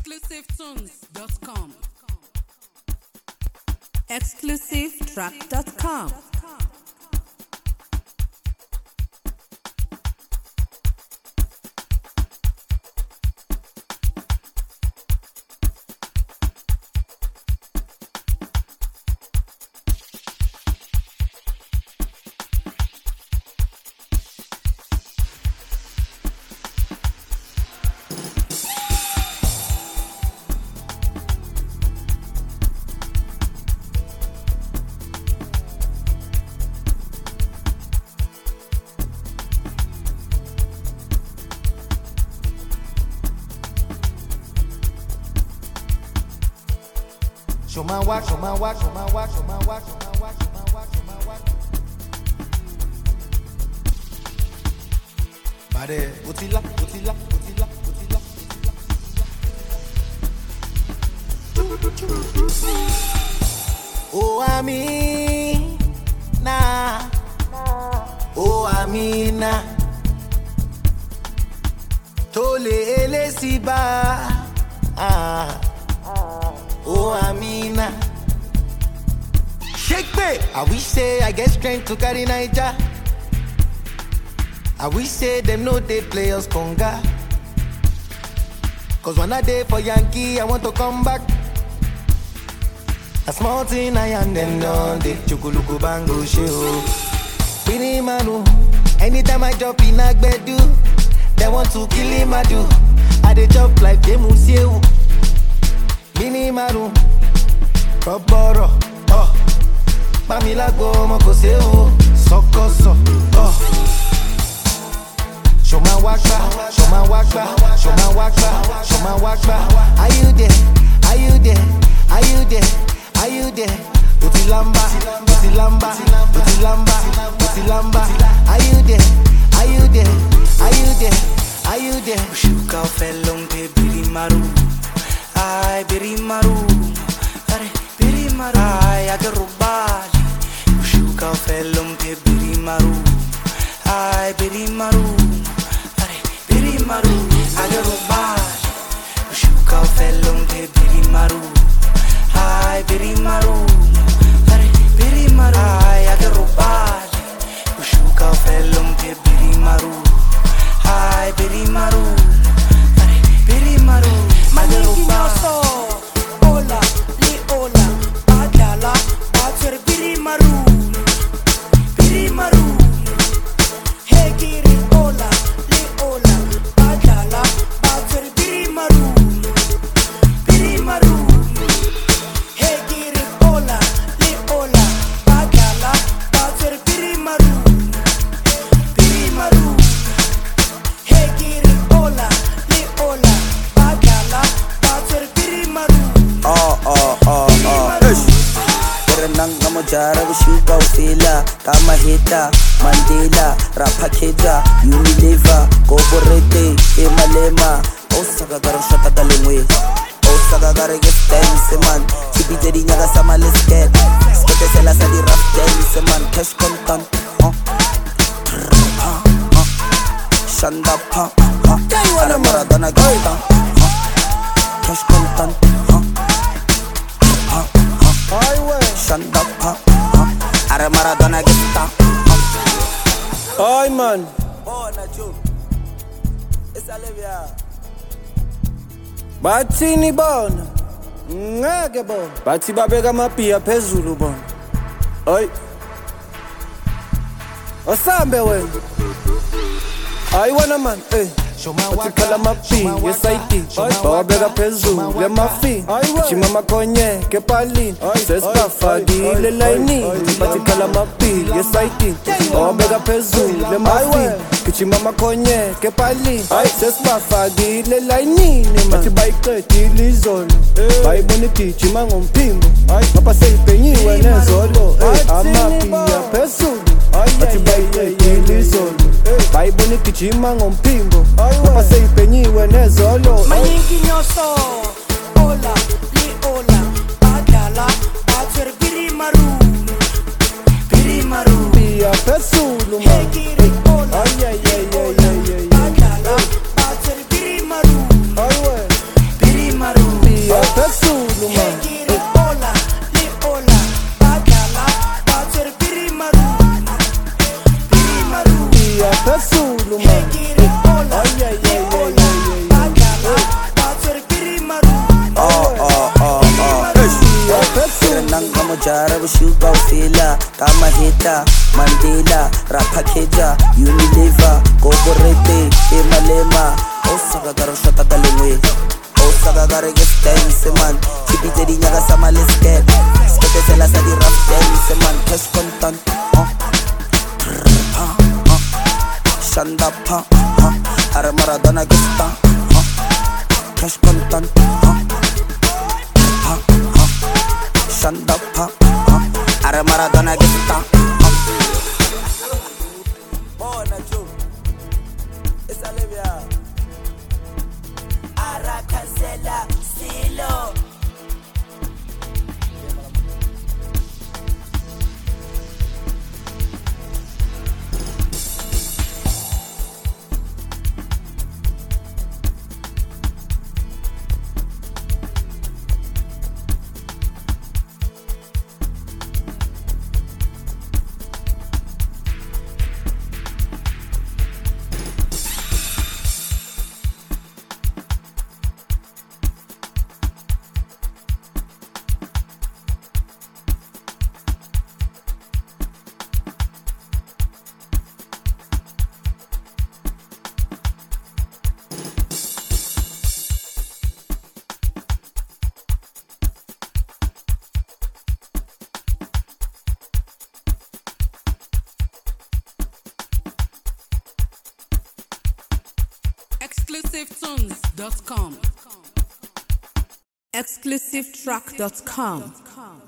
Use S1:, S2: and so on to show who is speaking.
S1: ExclusiveTunes.com. ExclusiveTrack.com.
S2: Show my walk, show my walk, show my walk, show my walk, show my walk, show my walk, show my walk. Bade, utila, utila, utila, utila, utila. Oh Amina, oh Amina, tole ele siba, oh Amina. Shake me. I wish say I get strength to carry Niger. I wish say them know they play us conga. Cause when I day for Yankee, I want to come back. A small thing I am them done. They chukuluku bango show. Bini manu. Anytime I jump in Agbedu, they want to kill him I do. I dey jump like they museu. Bini manu. Roboro. Oh. Bamilago moko seu. Sokoso. Oh. Show my wakba, show my wakba, show my wakba, show my wakba. Are you there? Are you there? Are you there? Are you there? Utilamba, utilamba, utilamba, utilamba. Are you there? Are you there? Are you there? Are you there?
S3: Ushuka felong pe birimaru, ay birimaru, are birimaru, ay agarubali. Ushuka felong pe birimaru, ay birimaru. Birimaru, agarubali. Ushuka felong te birimaru. Ay birimaru, are birimaru. Ay agarubali. Ushuka felong te birimaru. Ay birimaru, are birimaru. Agarubali. Ola, li ola, adala, ater birimaru. Birimaru. Hey giri ola. Jara Vishuka Ufila, Kama Hita, Mandela, Rapakeda, Unilever, Goborete, Emalema, Osaka Garoshata Galingwe, Osaka Garagas Dance, man, Chibiteri Naga Samalisket, Sketesela Sadi Raf Dance, man, Cash Contant, Shanda Pa, Maradona Gita, Cash Contant, Shanda Pa, Maradona Gita.
S4: Ay man.
S3: Oh, Nacho. It's Olivia.
S4: Bathi ni bona. Ngeke bona. Bathi babeka amaphiya phezulu bona. Ay. Osambe wena. Ay wena man, eh. Utikala mapi, yes I did. Babeka phezulu lemafi. Chimama konye kepalini. Sesibafakile line. Utikala mapi, yes I did. Babeka phezulu lemafi. Chimama konye kepalini. Sesibafakile line. Bathi bayiqedile izolo. Bayibona igijima ngomphimbo. Ngapha seyibhenyiwe nezolo. Amapiya phezulu. Bathi bayiqedile izolo. Bayibona igijima ngomphimbo. Ngapha seyibhenyiwe nezolo.
S3: Manyingi nyoso. Ola, li ola, adala, ater birimaru. Birimaru.
S4: Piya phezulu man.
S3: Hey giri ola.
S4: Ay ay ay ay ay ay.
S3: Adala, ater birimaru.
S4: Ay we.
S3: Birimaru. shuka ufila kama hita Mandela rapakheja Unilever Koborete emalema osaka karoshata kalengwe osaka kare ke dance man chipite di nyaga sama lesket skete sela sa di rap dance man cash content shanda pa are Maradona gesta cash content shanda pa are Maradona gesta bona jo esa levia Arakazela Silo
S1: ExclusiveTunes.com. ExclusiveTrack.com.